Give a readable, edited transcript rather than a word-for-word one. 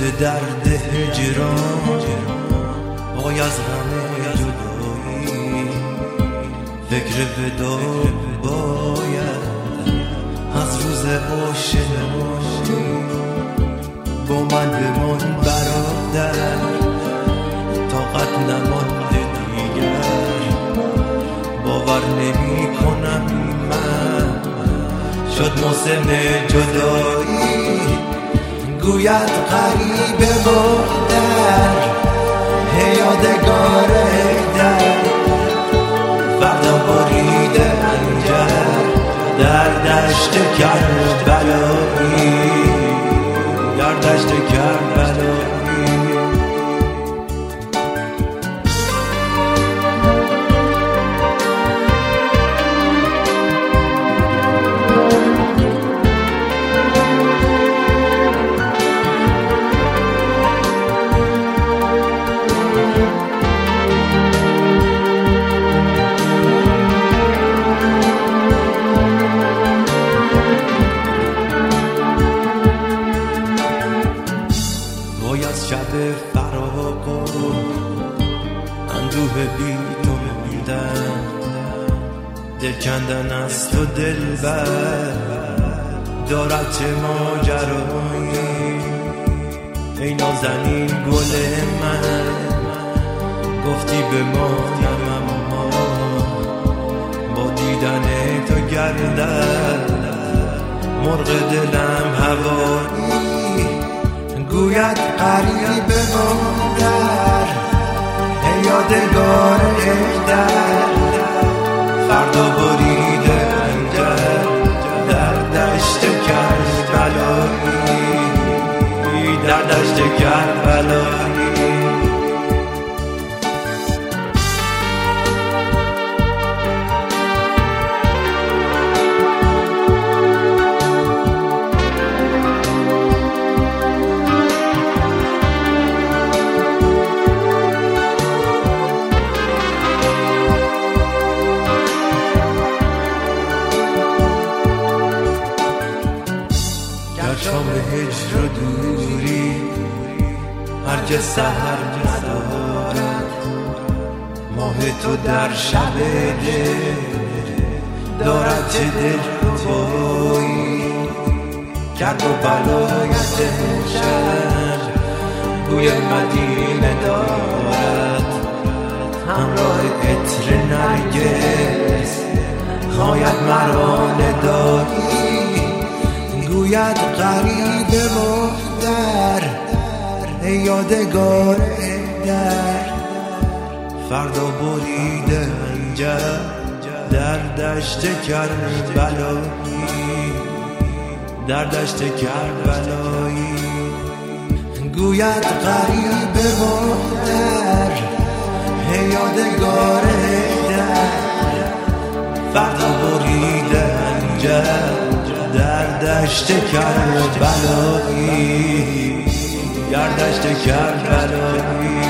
درد هجران وای از غم جدایی فکر ودا باید از روز آشنایی با من بمان برادر طاقت نمانده دیگر باور نمی کنم من شد موسم جدایی گوید غریبه مادر یادگار فردا برید انجر در دشت کربلایی در دشت کربلایی از شب فراق و اندوه بی تو موندن دل کندن از تو دلبر دارد چه ماجرایی ای نازنین گل من گفتی بمانم اما با دیدن تو گردد مرغ دلم هوایی گوید غریبه مادر یادگار در فردا برید انجر در دشت کربلایی در دشت کربلایی شام هجر و دوری هرگز سحر ندارد ماه تو در شب دل دارد چه دلربایی کرب و بلایت شهر بوی مدینه دارد همراه عطر نرگس خواید مرا نداری گوید غریبه مادر یادگار در فردا برید انجر در دشت کربلایی در دشت کربلایی گوید غریبه مادر یادگار در فردا برید انجر در دشت کربلایی در دشت کربلایی